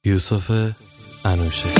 یوسف انوشه.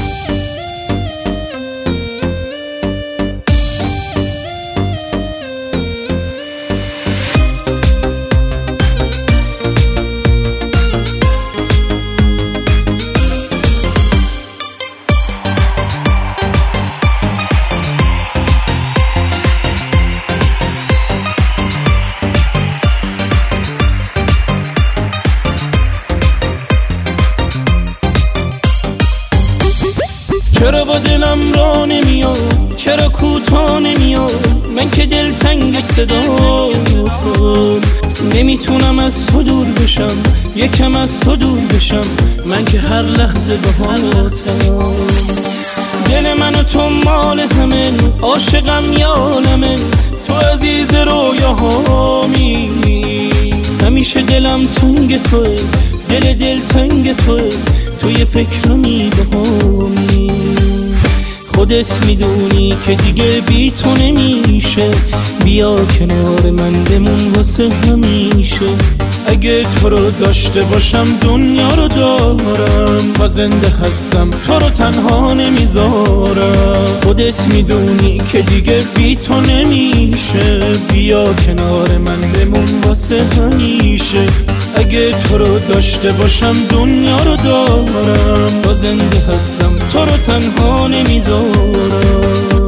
چرا با دلم را نمیاد، چرا کوتاه نمیاد، من که دلتنگ صداتم. نمیتونم از تو دور بشم، یکم از تو دور بشم، من که هر لحظه باهاتم. دل من و تو مال همه، عاشقم یالمه، تو عزیز رویاهامی. همیشه دلم تنگ توه، دل تنگ توه، توی فکرمی بهامی. خودت میدونی که دیگه بی تو نمیشه، بیا کنار من بمون واسه همیشه. اگه تو رو داشته باشم دنیا رو دارم، و زنده هستم تو رو تنها نمیذارم. خودت میدونی که دیگه بی تو نمیشه، بیا کنار من بمون واسه همیشه. اگه تو رو داشته باشم دنیا رو دارم، و زنده هستم تو رو تنها نمیذارم.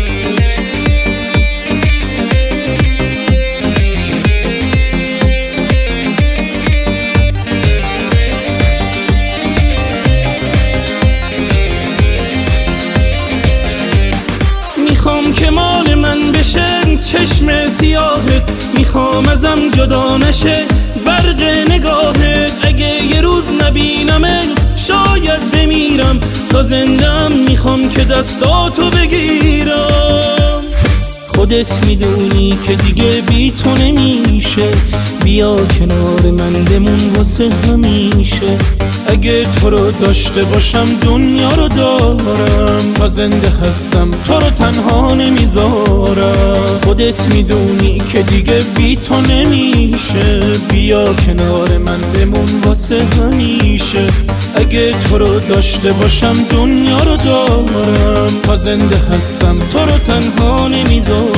میخوام که مال من بشه چشم سیاهت، میخوام ازم جدا نشه برق نگاهت. اگه یه روز نبینمت شاید بمیرم، تا زندم میخوام که دستاتو بگیرم. خودت میدونی که دیگه بی تو نمیشه، بیا کنار من بمون واسه همیشه. اگه تو رو داشته باشم دنیا رو دارم، و زنده هستم تو رو تنها نمیذارم. خودت میدونی که دیگه بی تو نمیشه، بیا کنار من بمون واسه همیشه. اگه تو رو داشته باشم دنیا رو دارم، و زنده هستم تو رو تنها نمیذارم.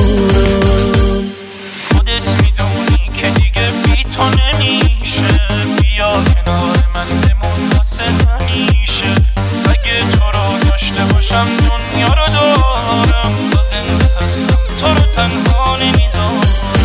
خودت میدونی که دیگه بی تو نمیشه، بیا کنار من بمون واسه همیشه. اگه تو رو داشته باشم دنیا رو دارم، و زنده هستم تو رو تنها نمیذارم.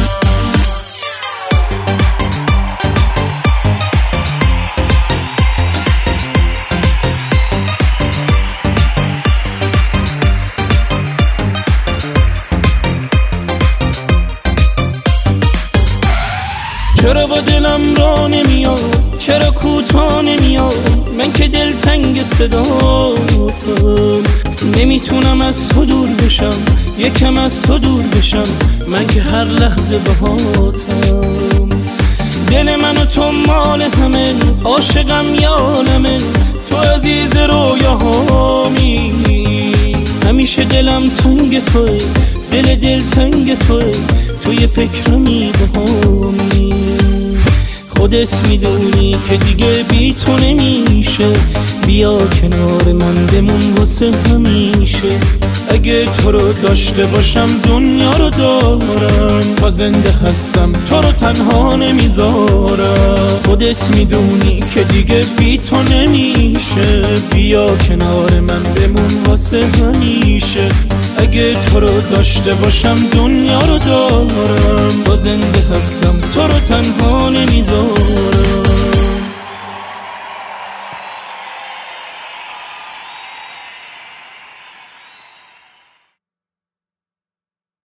چرا با دلم را نمیاد، چرا کوتاه نمیاد، من که دلتنگ صداتم. نمیتونم از تو دور بشم، یکم از تو دور بشم، من که هر لحظه باهاتم. دل من و تو مال همه، عاشقم یالمه، تو عزیز رویاهامی. همیشه دلم تنگ توه، دل تنگ توه، توی فکرمی بهامی. خودت میدونی که دیگه بی تو نمیشه، بیا کنار من بمون واسه همیشه. اگه تو رو داشته باشم دنیا رو دارم، و زنده هستم تو رو تنها نمیذارم. خودت میدونی که دیگه بی تو نمیشه، بیا کنار من بمون واسه همیشه. اگه تو رو داشته باشم دنیا رو دارم، و زنده هستم تو رو